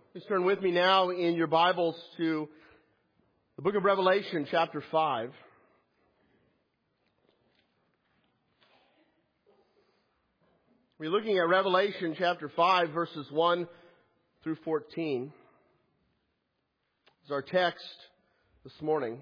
Please turn with me now in your Bibles to the book of Revelation, chapter 5. We're looking at Revelation chapter 5, verses 1 through 14. This is our text this morning.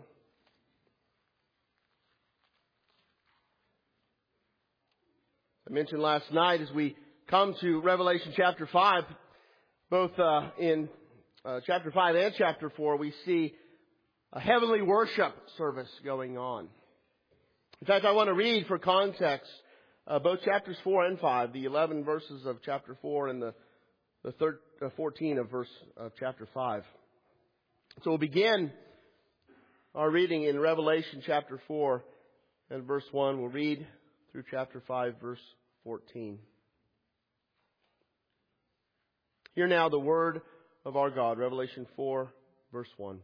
I mentioned last night as we come to Revelation chapter 5, both in chapter 5 and chapter 4, we see a heavenly worship service going on. In fact, I want to read for context both chapters 4 and 5, the 11 verses of chapter 4 and the 14 of chapter 5. So we'll begin our reading in Revelation chapter 4 and verse 1. We'll read through chapter 5, verse 14. Hear now the word of our God, Revelation 4, verse 1.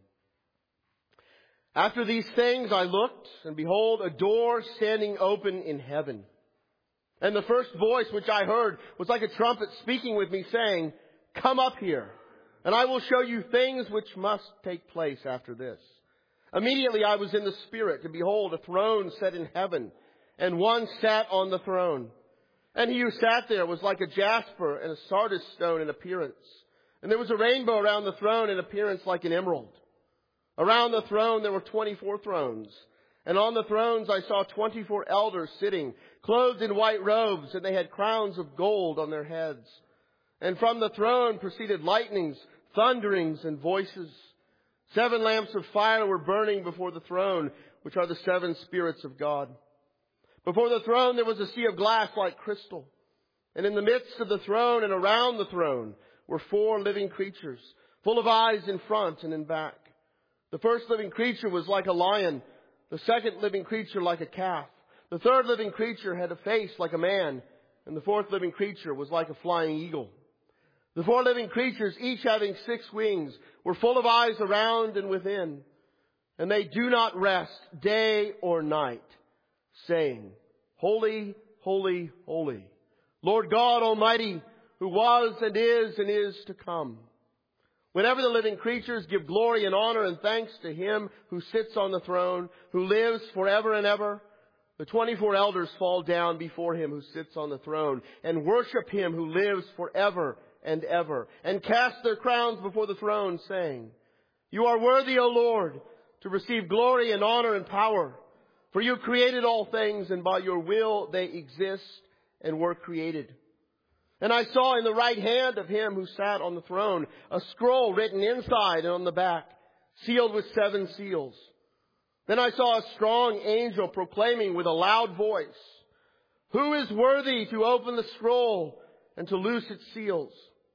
After these things I looked, and behold, a door standing open in heaven. And the first voice which I heard was like a trumpet speaking with me, saying, "Come up here, and I will show you things which must take place after this." Immediately I was in the Spirit, and behold, a throne set in heaven, and one sat on the throne. And he who sat there was like a jasper and a sardis stone in appearance. And there was a rainbow around the throne in appearance like an emerald. Around the throne there were 24 thrones. And on the thrones I saw 24 elders sitting, clothed in white robes, and they had crowns of gold on their heads. And from the throne proceeded lightnings, thunderings, and voices. 7 lamps of fire were burning before the throne, which are the 7 spirits of God. Before the throne there was a sea of glass like crystal. And in the midst of the throne and around the throne were 4 living creatures, full of eyes in front and in back. The first living creature was like a lion, the second living creature like a calf. The third living creature had a face like a man, and the fourth living creature was like a flying eagle. The 4 living creatures, each having 6 wings, were full of eyes around and within. And they do not rest day or night, saying, "Holy, holy, holy, Lord God Almighty, who was and is to come." Whenever the living creatures give glory and honor and thanks to Him who sits on the throne, who lives forever and ever, the 24 elders fall down before Him who sits on the throne and worship Him who lives forever and ever, and cast their crowns before the throne, saying, "You are worthy, O Lord, to receive glory and honor and power. For you created all things, and by your will they exist and were created." And I saw in the right hand of Him who sat on the throne a scroll written inside and on the back, sealed with 7 seals. Then I saw a strong angel proclaiming with a loud voice, "Who is worthy to open the scroll and to loose its seals?"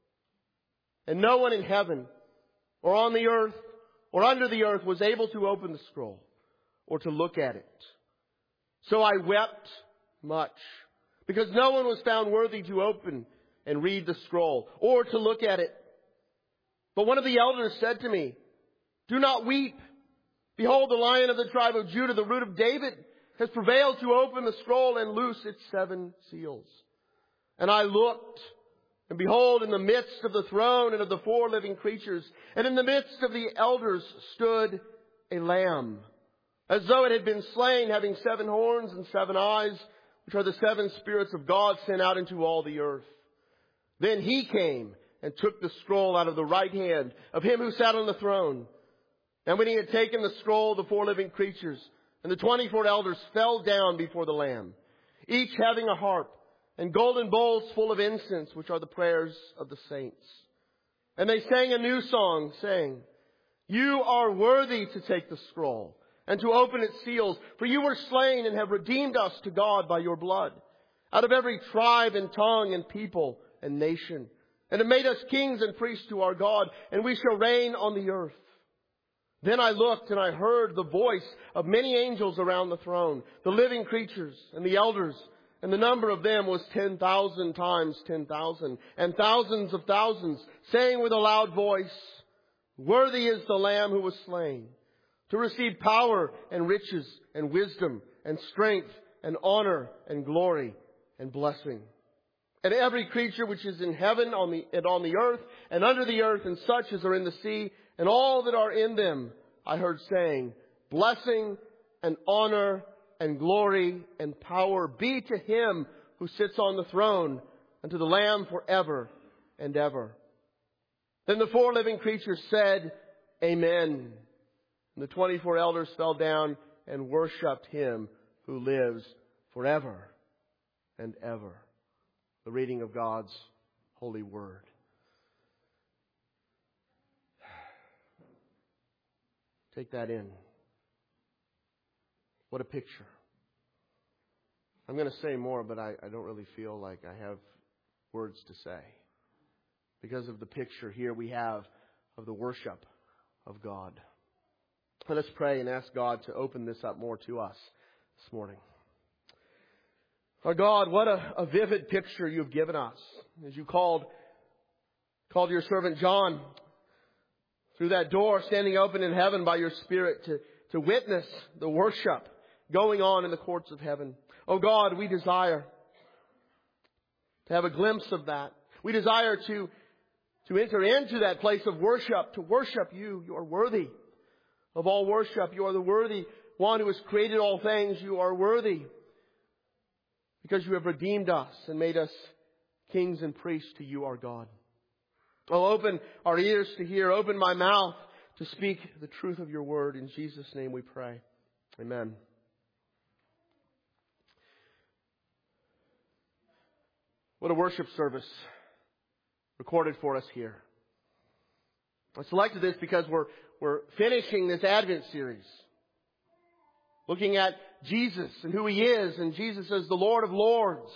And no one in heaven or on the earth or under the earth was able to open the scroll or to look at it. So I wept much, because no one was found worthy to open and read the scroll or to look at it. But one of the elders said to me, "Do not weep. Behold, the Lion of the tribe of Judah, the Root of David, has prevailed to open the scroll and loose its 7 seals." And I looked, and behold, in the midst of the throne and of the 4 living creatures, and in the midst of the elders stood a lamb, as though it had been slain, having 7 horns and 7 eyes, which are the 7 spirits of God sent out into all the earth. Then He came and took the scroll out of the right hand of Him who sat on the throne. And when He had taken the scroll, the 4 living creatures and the 24 elders fell down before the Lamb, each having a harp and golden bowls full of incense, which are the prayers of the saints. And they sang a new song, saying, "You are worthy to take the scroll and to open its seals, for you were slain and have redeemed us to God by your blood, out of every tribe and tongue and people and nation, and have made us kings and priests to our God, and we shall reign on the earth." Then I looked, and I heard the voice of many angels around the throne, the living creatures and the elders, and the number of them was 10,000 times 10,000, and thousands of thousands, saying with a loud voice, "Worthy is the Lamb who was slain, to receive power and riches and wisdom and strength and honor and glory and blessing." And every creature which is in heaven and on the earth and under the earth and such as are in the sea and all that are in them, I heard saying, blessing and honor and glory and power be to Him who sits on the throne and to the Lamb forever and ever. Then the 4 living creatures said, Amen. And the 24 elders fell down and worshipped Him who lives forever and ever. The reading of God's holy word. Take that in. What a picture. I'm going to say more, but I don't really feel like I have words to say. Because of the picture here we have of the worship of God. Let us pray and ask God to open this up more to us this morning. Our God, what a vivid picture you've given us. As you called your servant John through that door standing open in heaven by your Spirit to witness the worship going on in the courts of heaven. Oh God, we desire to have a glimpse of that. We desire to enter into that place of worship, to worship you. You are worthy of all worship. You are the worthy one who has created all things. You are worthy because you have redeemed us and made us kings and priests to you, our God. Oh, open our ears to hear. Open my mouth to speak the truth of your word. In Jesus' name we pray. Amen. What a worship service recorded for us here. I selected this because we're finishing this Advent series. Looking at Jesus and who He is. And Jesus as the Lord of Lords.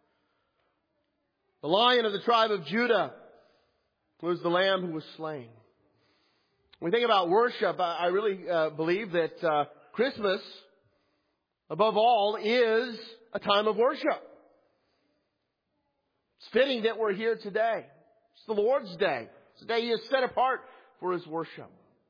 The Lion of the tribe of Judah. Who was the Lamb who was slain. When we think about worship, I really believe that Christmas, above all, is a time of worship. It's fitting that we're here today. It's the Lord's Day. It's the day He has set apart for His worship.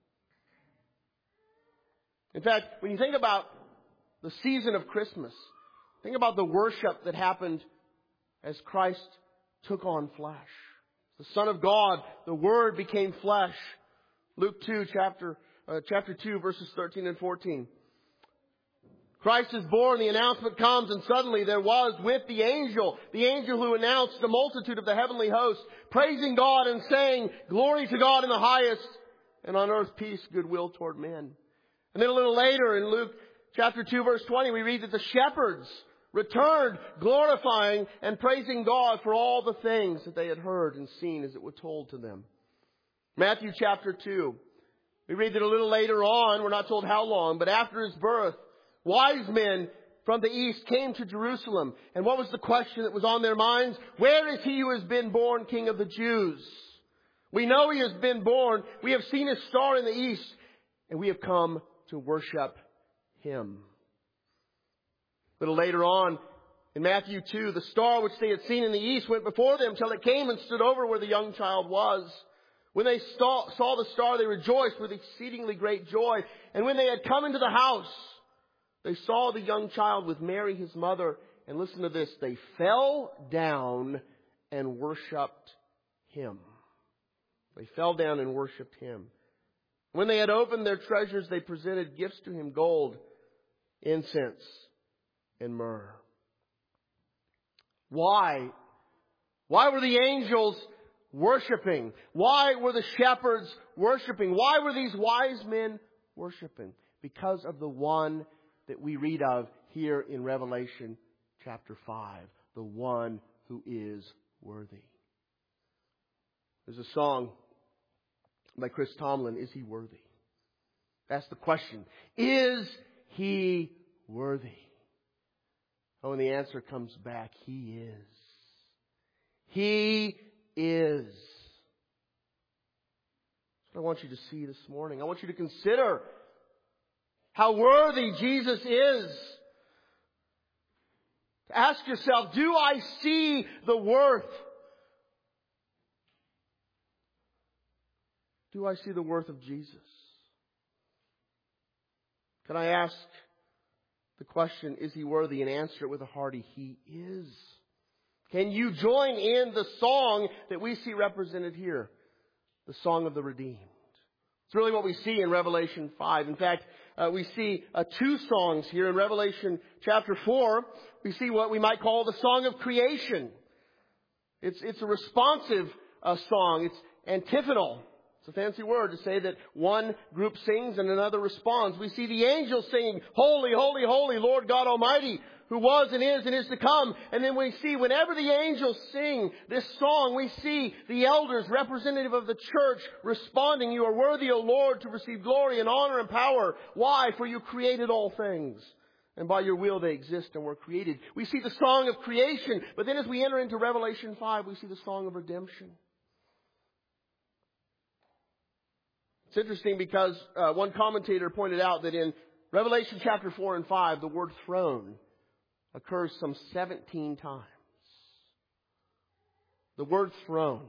In fact, when you think about the season of Christmas, think about the worship that happened as Christ took on flesh. The Son of God, the Word became flesh. Luke 2, chapter 2, verses 13 and 14. Christ is born, the announcement comes, and suddenly there was with the angel who announced the multitude of the heavenly host, praising God and saying, glory to God in the highest, and on earth peace, goodwill toward men. And then a little later in Luke chapter 2, verse 20, we read that the shepherds returned, glorifying and praising God for all the things that they had heard and seen as it was told to them. Matthew chapter 2, we read that a little later on, we're not told how long, but after His birth, wise men from the east came to Jerusalem. And what was the question that was on their minds? Where is He who has been born King of the Jews? We know He has been born. We have seen His star in the east, and we have come to worship Him. A little later on, in Matthew 2, the star which they had seen in the east went before them till it came and stood over where the young child was. When they saw the star, they rejoiced with exceedingly great joy. And when they had come into the house, they saw the young child with Mary his mother. And listen to this, they fell down and worshipped Him. They fell down and worshipped Him. When they had opened their treasures, they presented gifts to Him, gold, incense, and myrrh. Why? Why were the angels worshiping? Why were the shepherds worshiping? Why were these wise men worshiping? Because of the one that we read of here in Revelation chapter 5. The one who is worthy. There's a song by Chris Tomlin, Is He Worthy? That's the question. Is He worthy? Oh, and the answer comes back. He is. He is. That's what I want you to see this morning. I want you to consider how worthy Jesus is. Ask yourself, do I see the worth? Do I see the worth of Jesus? Can I ask the question, is He worthy? And answer it with a hearty, He is. Can you join in the song that we see represented here? The song of the redeemed. It's really what we see in Revelation 5. In fact, we see two songs here. In Revelation chapter 4, we see what we might call the song of creation. It's a responsive song. It's antiphonal. It's a fancy word to say that one group sings and another responds. We see the angels singing, "Holy, holy, holy, Lord God Almighty, who was and is to come." And then we see whenever the angels sing this song, we see the elders, representative of the church, responding, "You are worthy, O Lord, to receive glory and honor and power." Why? For you created all things, and by your will they exist and were created. We see the song of creation, but then as we enter into Revelation 5, we see the song of redemption. It's interesting because one commentator pointed out that in Revelation chapter 4 and 5, the word throne occurs some 17 times. The word throne.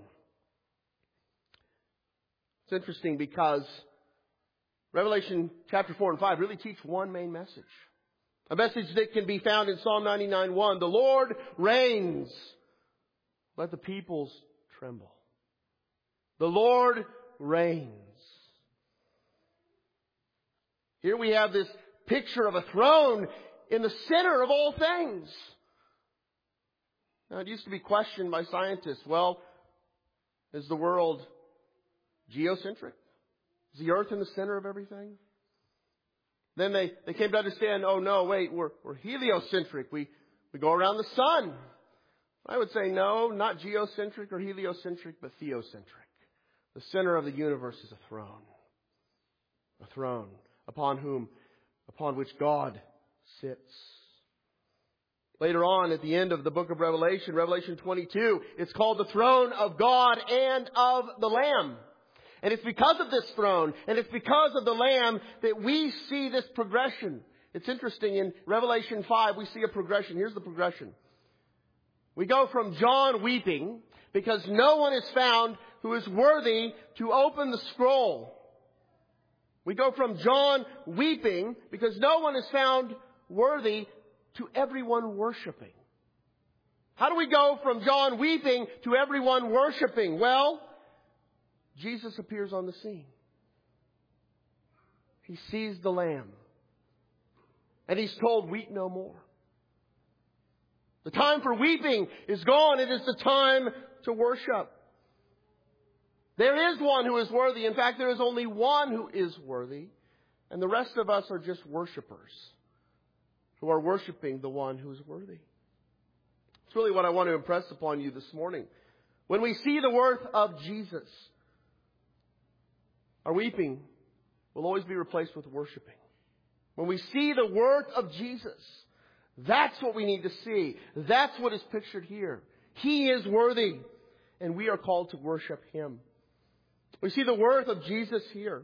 It's interesting because Revelation chapter 4 and 5 really teach one main message. A message that can be found in Psalm 99:1. The Lord reigns. Let the peoples tremble. The Lord reigns. Here we have this picture of a throne in the center of all things. Now, it used to be questioned by scientists. Well, is the world geocentric? Is the earth in the center of everything? Then they came to understand, oh no, wait, we're heliocentric. We go around the sun. I would say no, not geocentric or heliocentric, but theocentric. The center of the universe is a throne. A throne upon which God sits. Later on, at the end of the book of Revelation, Revelation 22, it's called the throne of God and of the Lamb. And it's because of this throne, and it's because of the Lamb that we see this progression. It's interesting, in Revelation 5, we see a progression. Here's the progression. We go from John weeping because no one is found who is worthy to open the scroll. We go from John weeping because no one is found worthy to everyone worshiping. How do we go from John weeping to everyone worshiping? Well, Jesus appears on the scene. He sees the Lamb. And he's told, "Weep no more." The time for weeping is gone. It is the time to worship. There is one who is worthy. In fact, there is only one who is worthy. And the rest of us are just worshipers who are worshiping the one who is worthy. It's really what I want to impress upon you this morning. When we see the worth of Jesus, our weeping will always be replaced with worshiping. When we see the worth of Jesus, that's what we need to see. That's what is pictured here. He is worthy, and we are called to worship Him. We see the worth of Jesus here.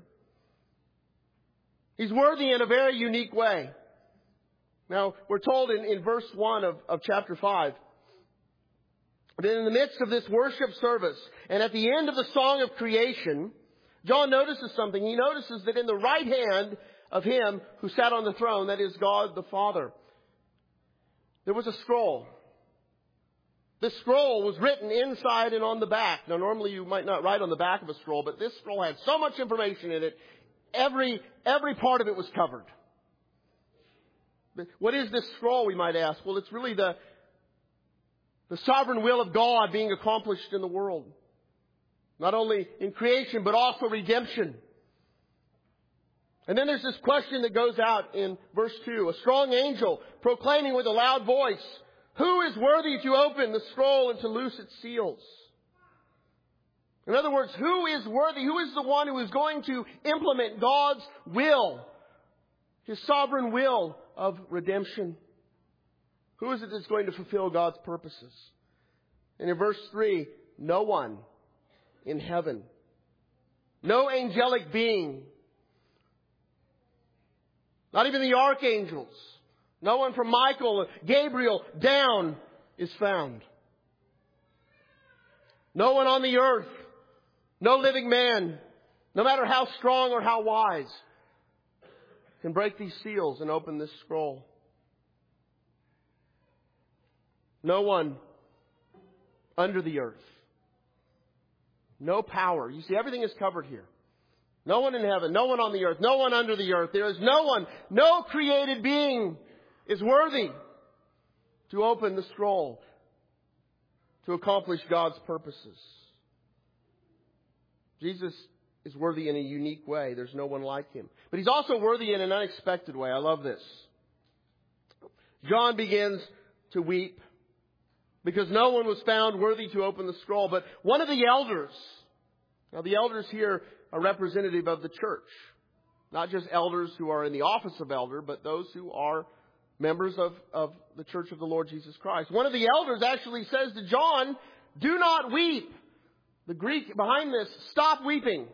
He's worthy in a very unique way. Now, we're told in verse 1 of chapter 5 that in the midst of this worship service and at the end of the song of creation, John notices something. He notices that in the right hand of Him who sat on the throne, that is God the Father, there was a scroll. This scroll was written inside and on the back. Now, normally you might not write on the back of a scroll, but this scroll had so much information in it, every part of it was covered. What is this scroll, we might ask? Well, it's really the sovereign will of God being accomplished in the world. Not only in creation, but also redemption. And then there's this question that goes out in verse 2. A strong angel proclaiming with a loud voice, "Who is worthy to open the scroll and to loose its seals?" In other words, who is worthy? Who is the one who is going to implement God's will? His sovereign will of redemption. Who is it that's going to fulfill God's purposes? And in verse 3, no one in heaven, no angelic being, not even the archangels, no one from Michael, Gabriel down is found. No one on the earth, no living man, no matter how strong or how wise, can break these seals and open this scroll. No one under the earth. No power. You see, everything is covered here. No one in heaven, no one on the earth, no one under the earth. There is no one, no created being is worthy to open the scroll to accomplish God's purposes. Jesus is worthy in a unique way. There's no one like him. But he's also worthy in an unexpected way. I love this. John begins to weep because no one was found worthy to open the scroll. But one of the elders, now the elders here are representative of the church. Not just elders who are in the office of elder, but those who are members of the church of the Lord Jesus Christ. One of the elders actually says to John, "Do not weep." The Greek behind this, stop weeping.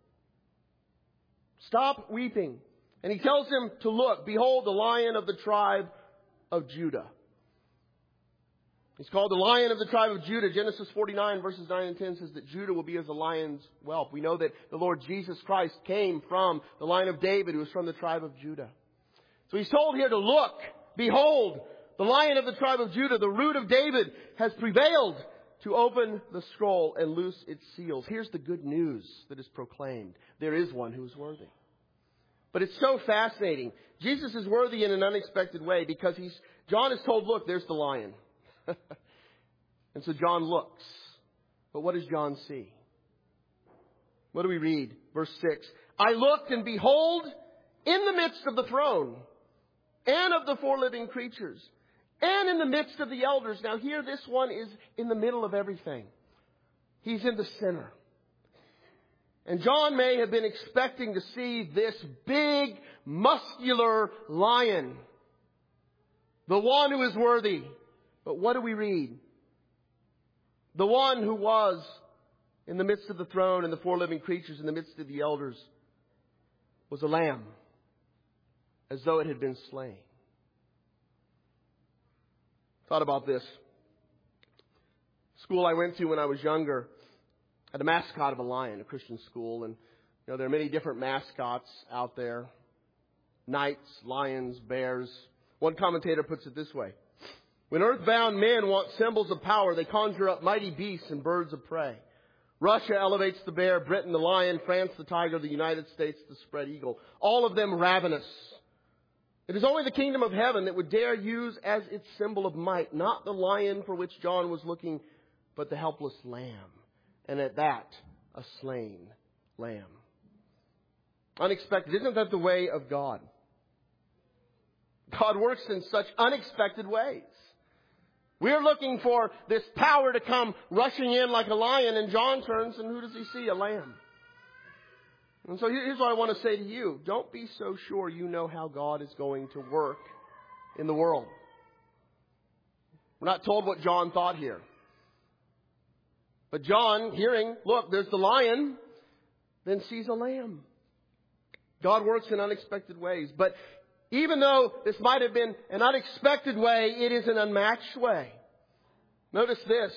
Stop weeping. And he tells him to look. Behold, the Lion of the tribe of Judah. He's called the Lion of the tribe of Judah. Genesis 49 verses 9 and 10 says that Judah will be as a lion's whelp. We know that the Lord Jesus Christ came from the line of David, who was from the tribe of Judah. So he's told here to look. Behold, the Lion of the tribe of Judah, the root of David, has prevailed to open the scroll and loose its seals. Here's the good news that is proclaimed. There is one who is worthy. But it's so fascinating. Jesus is worthy in an unexpected way because John is told, look, there's the lion. And so John looks. But what does John see? What do we read? Verse 6. I looked and behold, in the midst of the throne and of the four living creatures, and in the midst of the elders. Now here, this one is in the middle of everything. He's in the center. And John may have been expecting to see this big, muscular lion. The one who is worthy. But what do we read? The one who was in the midst of the throne and the four living creatures, in the midst of the elders, was a lamb, as though it had been slain. Thought about this. School I went to when I was younger had a mascot of a lion, a Christian school. And there are many different mascots out there. Knights, lions, bears. One commentator puts it this way. When earthbound men want symbols of power, they conjure up mighty beasts and birds of prey. Russia elevates the bear, Britain the lion, France the tiger, the United States the spread eagle. All of them ravenous. It is only the kingdom of heaven that would dare use as its symbol of might, not the lion for which John was looking, but the helpless lamb. And at that, a slain lamb. Unexpected. Isn't that the way of God? God works in such unexpected ways. We're looking for this power to come rushing in like a lion, and John turns, and who does he see? A lamb. And so here's what I want to say to you. Don't be so sure you know how God is going to work in the world. We're not told what John thought here. But John, hearing, look, there's the lion, then sees a lamb. God works in unexpected ways. But even though this might have been an unexpected way, it is an unmatched way. Notice this.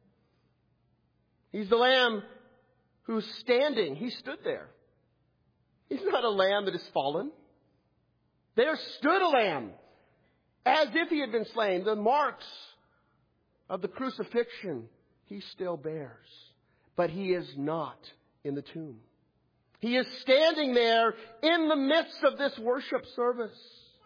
He's the lamb who's standing. He stood there. He's not a lamb that has fallen. There stood a lamb as if he had been slain. The marks of the crucifixion he still bears. But he is not in the tomb. He is standing there in the midst of this worship service.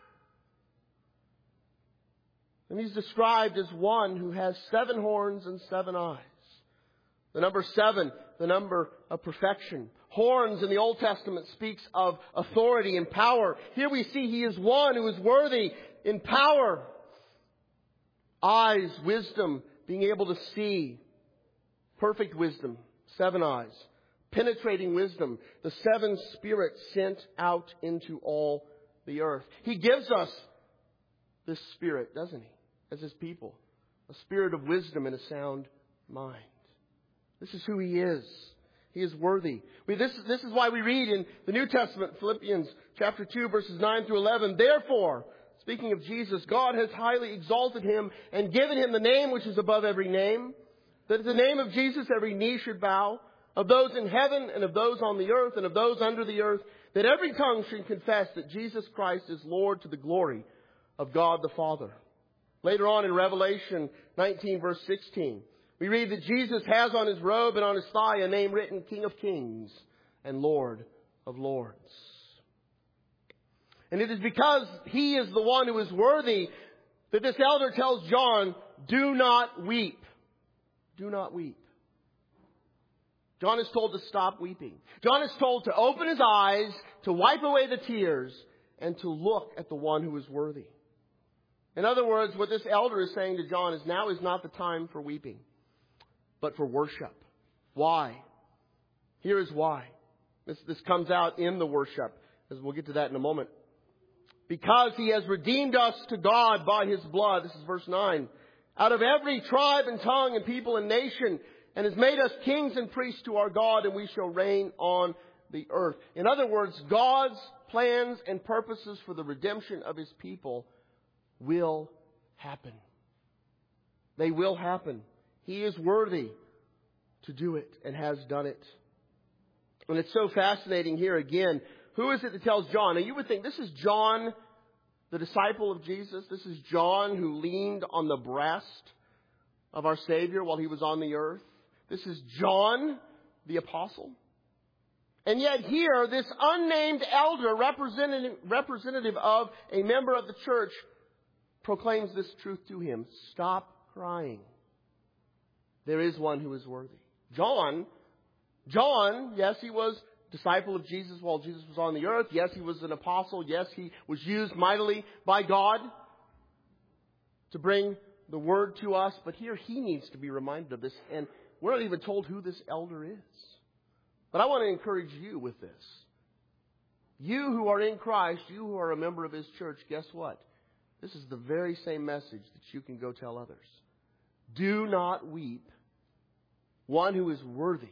And he's described as one who has 7 horns and 7 eyes. The number 7, the number of perfection. Horns in the Old Testament speaks of authority and power. Here we see he is one who is worthy in power. Eyes, wisdom, being able to see. Perfect wisdom, 7 eyes. Penetrating wisdom, the 7 spirits sent out into all the earth. He gives us this spirit, doesn't he, as his people? A spirit of wisdom and a sound mind. This is who he is. He is worthy. This is why we read in the New Testament, Philippians chapter 2, verses 9 through 11. Therefore, speaking of Jesus, God has highly exalted him and given him the name which is above every name, that at the name of Jesus every knee should bow, of those in heaven and of those on the earth and of those under the earth, that every tongue should confess that Jesus Christ is Lord to the glory of God the Father. Later on in Revelation 19, verse 16, We read that Jesus has on his robe and on his thigh a name written, King of Kings and Lord of Lords. And it is because he is the one who is worthy that this elder tells John, do not weep. Do not weep. John is told to stop weeping. John is told to open his eyes, to wipe away the tears, and to look at the one who is worthy. In other words, what this elder is saying to John is now is not the time for weeping, but for worship. Why? Here is why. This comes out in the worship, as we'll get to that in a moment. Because he has redeemed us to God by his blood. This is verse 9. Out of every tribe and tongue and people and nation, and has made us kings and priests to our God, and we shall reign on the earth. In other words, God's plans and purposes for the redemption of his people will happen. They will happen. He is worthy to do it and has done it. And it's so fascinating here again. Who is it that tells John? Now you would think this is John, the disciple of Jesus. This is John who leaned on the breast of our Savior while he was on the earth. This is John, the apostle. And yet here, this unnamed elder, representative of a member of the church, proclaims this truth to him. Stop crying. There is one who is worthy. John, yes, he was disciple of Jesus while Jesus was on the earth. Yes, he was an apostle. Yes, he was used mightily by God to bring the word to us. But here he needs to be reminded of this. And we're not even told who this elder is. But I want to encourage you with this. You who are in Christ, you who are a member of his church, guess what? This is the very same message that you can go tell others. Do not weep. One who is worthy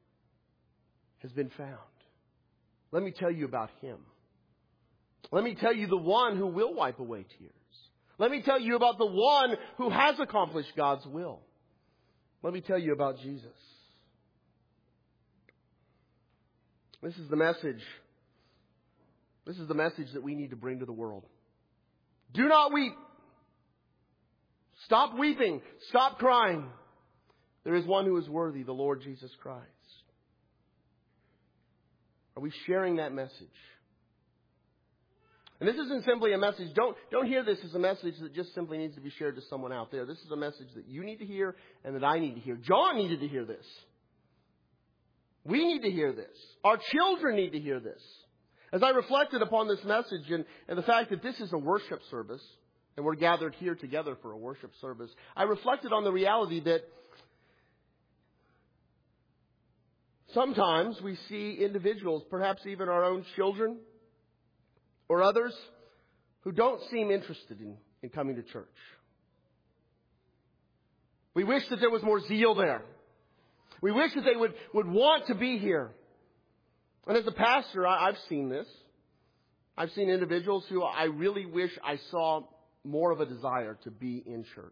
has been found. Let me tell you about him. Let me tell you the one who will wipe away tears. Let me tell you about the one who has accomplished God's will. Let me tell you about Jesus. This is the message. This is the message that we need to bring to the world. Do not weep. Stop weeping. Stop crying. There is one who is worthy, the Lord Jesus Christ. Are we sharing that message? And this isn't simply a message. Don't hear this as a message that just simply needs to be shared to someone out there. This is a message that you need to hear and that I need to hear. John needed to hear this. We need to hear this. Our children need to hear this. As I reflected upon this message and the fact that this is a worship service, and we're gathered here together for a worship service, I reflected on the reality that sometimes we see individuals, perhaps even our own children or others, who don't seem interested in coming to church. We wish that there was more zeal there. We wish that they would want to be here. And as a pastor, I've seen this. I've seen individuals who I really wish I saw more of a desire to be in church.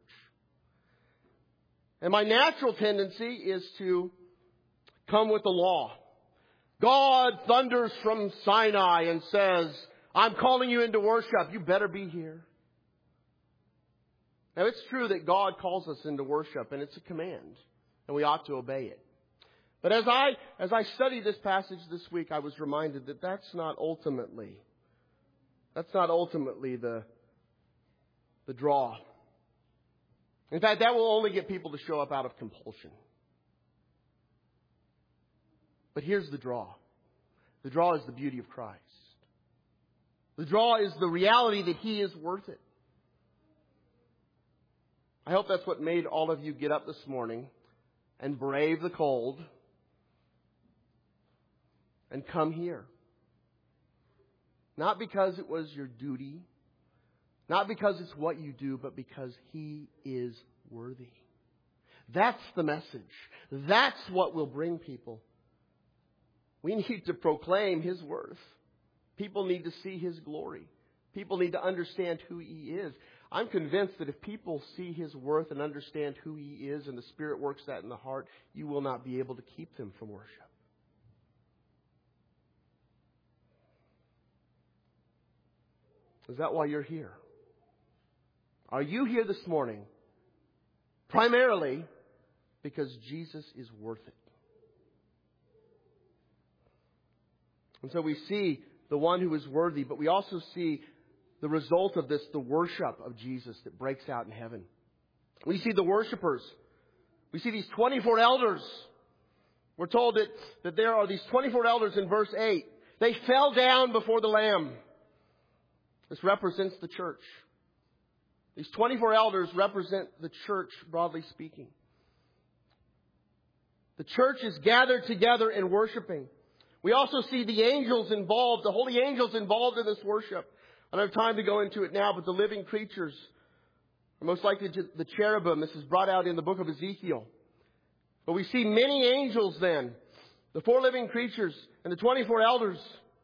And my natural tendency is to come with the law. God thunders from Sinai and says, I'm calling you into worship. You better be here. Now, it's true that God calls us into worship, and it's a command, and we ought to obey it. But as I studied this passage this week, I was reminded that that's not ultimately the draw. In fact, that will only get people to show up out of compulsion. But here's the draw. The draw is the beauty of Christ. The draw is the reality that He is worth it. I hope that's what made all of you get up this morning and brave the cold and come here. Not because it was your duty, not because it's what you do, but because He is worthy. That's the message. That's what will bring people. We need to proclaim His worth. People need to see His glory. People need to understand who He is. I'm convinced that if people see His worth and understand who He is, and the Spirit works that in the heart, you will not be able to keep them from worship. Is that why you're here? Are you here this morning primarily because Jesus is worth it. And so we see the one who is worthy, but we also see the result of this, the worship of Jesus that breaks out in heaven. We see the worshipers. We see these 24 elders. We're told that there are these 24 elders in verse 8. They fell down before the Lamb. This represents the church. These 24 elders represent the church, broadly speaking. The church is gathered together in worshiping. We also see the angels involved, the holy angels involved in this worship. I don't have time to go into it now, but the living creatures are most likely the cherubim. This is brought out in the book of Ezekiel. But we see many angels then, the 4 living creatures and the 24 elders.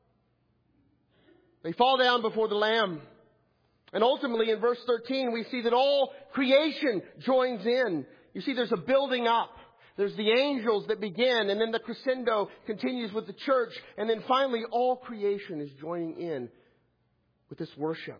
They fall down before the Lamb. And ultimately in verse 13 we see that all creation joins in. You see there's a building up. There's the angels that begin, and then the crescendo continues with the church. And then finally all creation is joining in with this worship.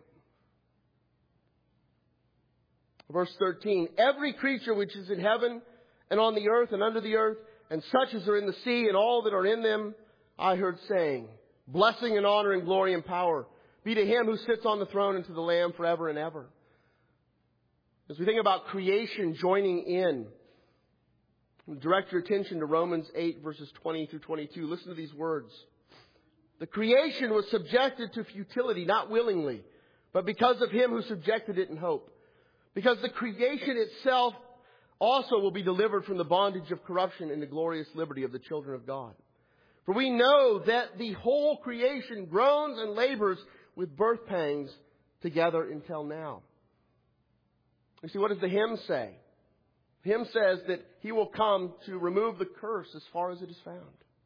Verse 13, every creature which is in heaven and on the earth and under the earth, and such as are in the sea and all that are in them, I heard saying, blessing and honor and glory and power be to Him who sits on the throne and to the Lamb forever and ever. As we think about creation joining in, direct your attention to Romans 8 verses 20 through 22. Listen to these words. The creation was subjected to futility, not willingly, but because of Him who subjected it in hope. Because the creation itself also will be delivered from the bondage of corruption into glorious liberty of the children of God. For we know that the whole creation groans and labors with birth pangs together until now. You see, what does the hymn say? The hymn says that He will come to remove the curse as far as it is found.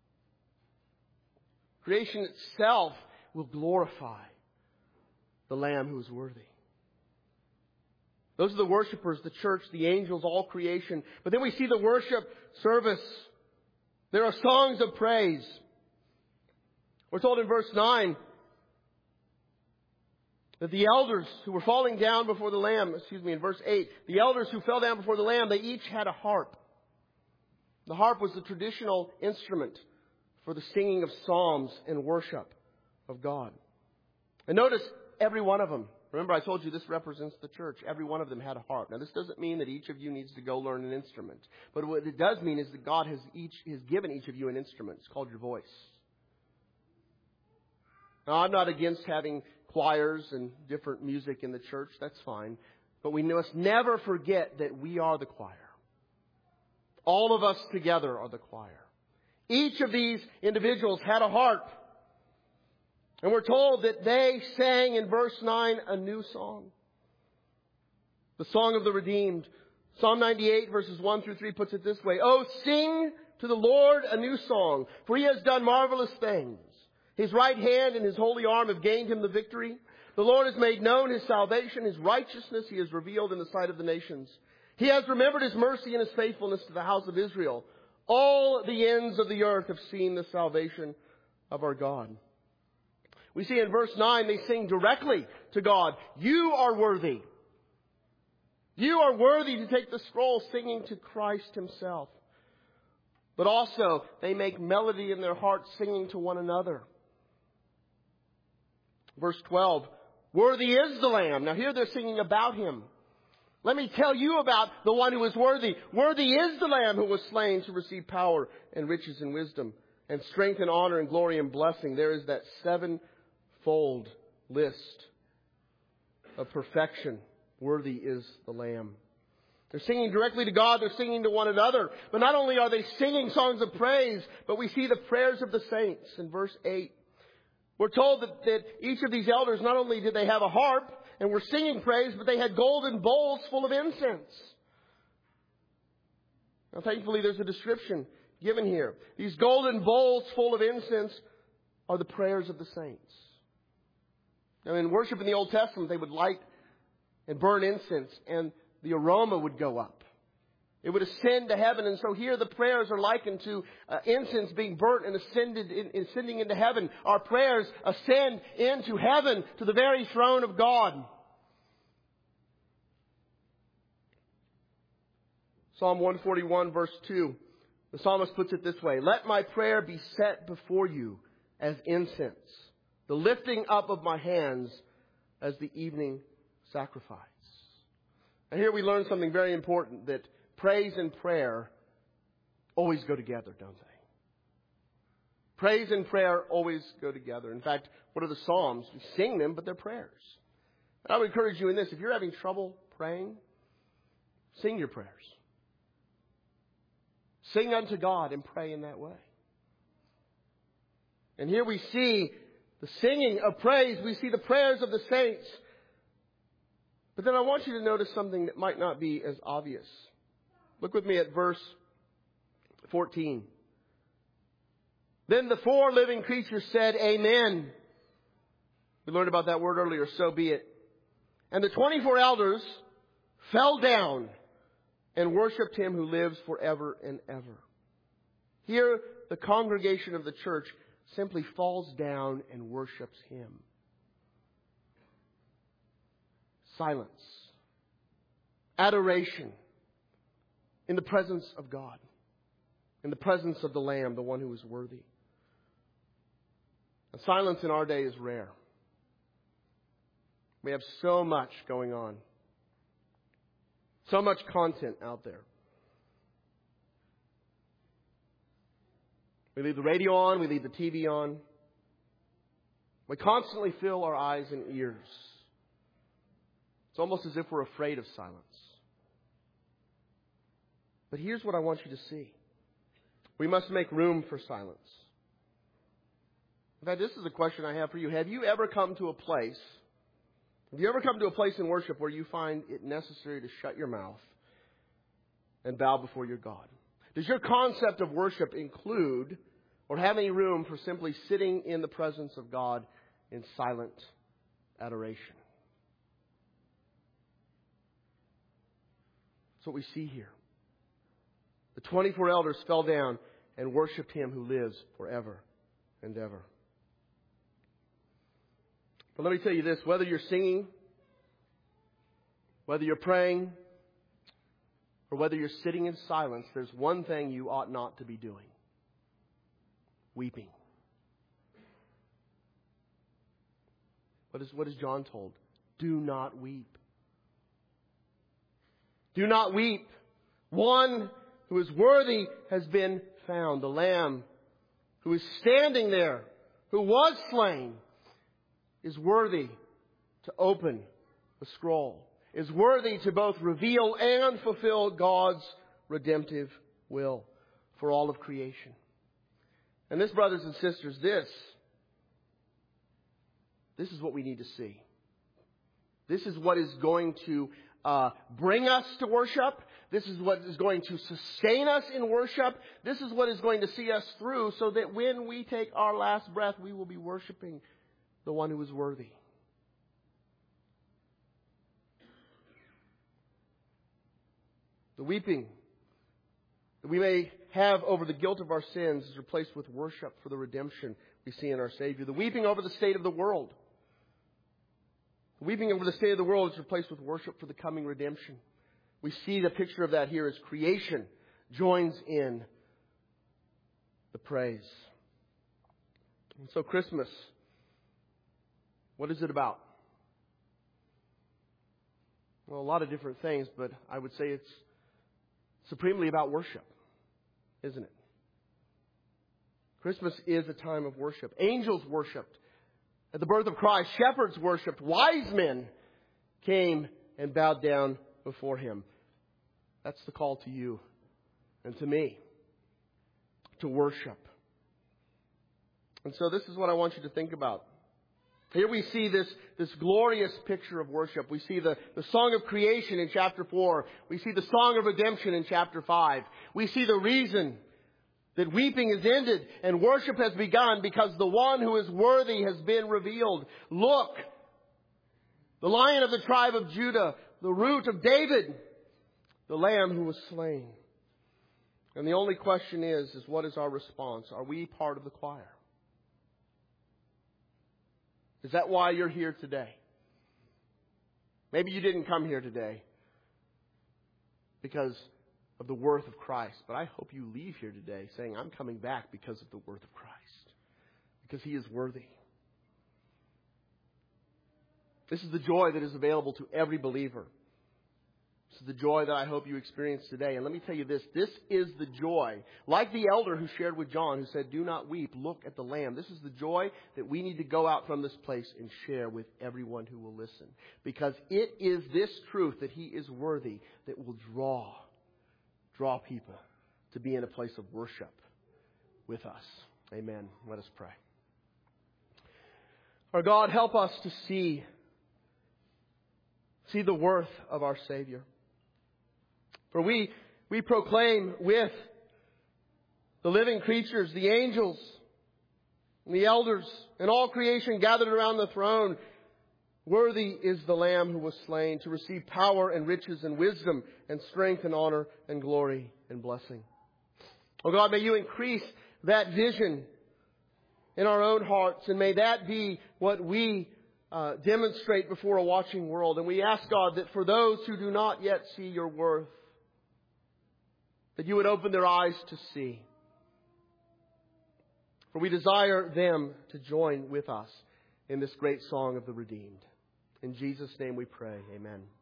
Creation itself will glorify the Lamb who is worthy. Those are the worshipers, the church, the angels, all creation. But then we see the worship service. There are songs of praise. We're told in verse 9 that the elders who were falling down before the Lamb, in verse 8, the elders who fell down before the Lamb, they each had a harp. The harp was the traditional instrument for the singing of psalms and worship of God. And notice every one of them. Remember, I told you this represents the church. Every one of them had a harp. Now, this doesn't mean that each of you needs to go learn an instrument. But what it does mean is that God has given each of you an instrument. It's called your voice. Now, I'm not against having choirs and different music in the church. That's fine. But we must never forget that we are the choir. All of us together are the choir. Each of these individuals had a harp. And we're told that they sang in verse 9 a new song. The song of the redeemed. Psalm 98 verses 1 through 3 puts it this way. Oh, sing to the Lord a new song, for He has done marvelous things. His right hand and His holy arm have gained Him the victory. The Lord has made known His salvation. His righteousness He has revealed in the sight of the nations. He has remembered His mercy and His faithfulness to the house of Israel. All the ends of the earth have seen the salvation of our God. We see in verse 9 they sing directly to God. You are worthy. You are worthy to take the scroll, singing to Christ Himself. But also they make melody in their hearts, singing to one another. Verse 12, worthy is the Lamb. Now here they're singing about Him. Let me tell you about the one who is worthy. Worthy is the Lamb who was slain to receive power and riches and wisdom and strength and honor and glory and blessing. There is that sevenfold list of perfection. Worthy is the Lamb. They're singing directly to God. They're singing to one another. But not only are they singing songs of praise, but we see the prayers of the saints in verse 8. We're told that each of these elders, not only did they have a harp and were singing praise, but they had golden bowls full of incense. Now, thankfully, there's a description given here. These golden bowls full of incense are the prayers of the saints. Now, in worship in the Old Testament, they would light and burn incense, and the aroma would go up. It would ascend to heaven. And so here the prayers are likened to incense being burnt and ascending into heaven. Our prayers ascend into heaven to the very throne of God. Psalm 141 verse 2, the psalmist puts it this way: "Let my prayer be set before you as incense, the lifting up of my hands as the evening sacrifice." And here we learn something very important, that praise and prayer always go together, don't they? Praise and prayer always go together. In fact, what are the Psalms? We sing them, but they're prayers. And I would encourage you in this: if you're having trouble praying, sing your prayers. Sing unto God and pray in that way. And here we see the singing of praise. We see the prayers of the saints. But then I want you to notice something that might not be as obvious. Look with me at verse 14. "Then the 4 living creatures said, Amen." We learned about that word earlier, so be it. "And the 24 elders fell down and worshipped Him who lives forever and ever." Here, the congregation of the church simply falls down and worships Him. Silence. Adoration. In the presence of God. In the presence of the Lamb, the one who is worthy. And silence in our day is rare. We have so much going on. So much content out there. We leave the radio on. We leave the TV on. We constantly fill our eyes and ears. It's almost as if we're afraid of silence. But here's what I want you to see. We must make room for silence. In fact, this is a question I have for you. Have you ever come to a place in worship where you find it necessary to shut your mouth and bow before your God? Does your concept of worship include or have any room for simply sitting in the presence of God in silent adoration? That's what we see here. The 24 elders fell down and worshipped Him who lives forever and ever. But let me tell you this: whether you're singing, whether you're praying, or whether you're sitting in silence, there's one thing you ought not to be doing: weeping. What is John told? Do not weep. Do not weep. One who is worthy has been found. The Lamb who is standing there, who was slain, is worthy to open the scroll, is worthy to both reveal and fulfill God's redemptive will for all of creation. And this, brothers and sisters, this is what we need to see. This is what is going to bring us to worship. This is what is going to sustain us in worship. This is what is going to see us through, so that when we take our last breath, we will be worshiping the one who is worthy. The weeping that we may have over the guilt of our sins is replaced with worship for the redemption we see in our Savior. The weeping over the state of the world. The weeping over the state of the world is replaced with worship for the coming redemption. We see the picture of that here as creation joins in the praise. And so Christmas, what is it about? Well, a lot of different things, but I would say it's supremely about worship, isn't it? Christmas is a time of worship. Angels worshipped at the birth of Christ. Shepherds worshipped. Wise men came and bowed down before Him. That's the call to you and to me, to worship. And so this is what I want you to think about. Here we see this glorious picture of worship. We see the song of creation in chapter 4. We see the song of redemption in chapter 5. We see the reason that weeping is ended and worship has begun, because the one who is worthy has been revealed. Look, the Lion of the tribe of Judah, the Root of David, the Lamb who was slain. And the only question is what is our response? Are we part of the choir? Is that why you're here today? Maybe you didn't come here today because of the worth of Christ. But I hope you leave here today saying, I'm coming back because of the worth of Christ. Because He is worthy. This is the joy that is available to every believer. This is the joy that I hope you experience today. And let me tell you this. This is the joy. Like the elder who shared with John, who said, do not weep, look at the Lamb. This is the joy that we need to go out from this place and share with everyone who will listen. Because it is this truth that He is worthy that will draw people to be in a place of worship with us. Amen. Let us pray. Our God, help us to see the worth of our Savior. For we proclaim with the living creatures, the angels, and the elders, and all creation gathered around the throne, worthy is the Lamb who was slain to receive power and riches and wisdom and strength and honor and glory and blessing. Oh God, may you increase that vision in our own hearts, and may that be what we demonstrate before a watching world. And we ask, God, that for those who do not yet see your worth, that you would open their eyes to see. For we desire them to join with us in this great song of the redeemed. In Jesus' name we pray. Amen.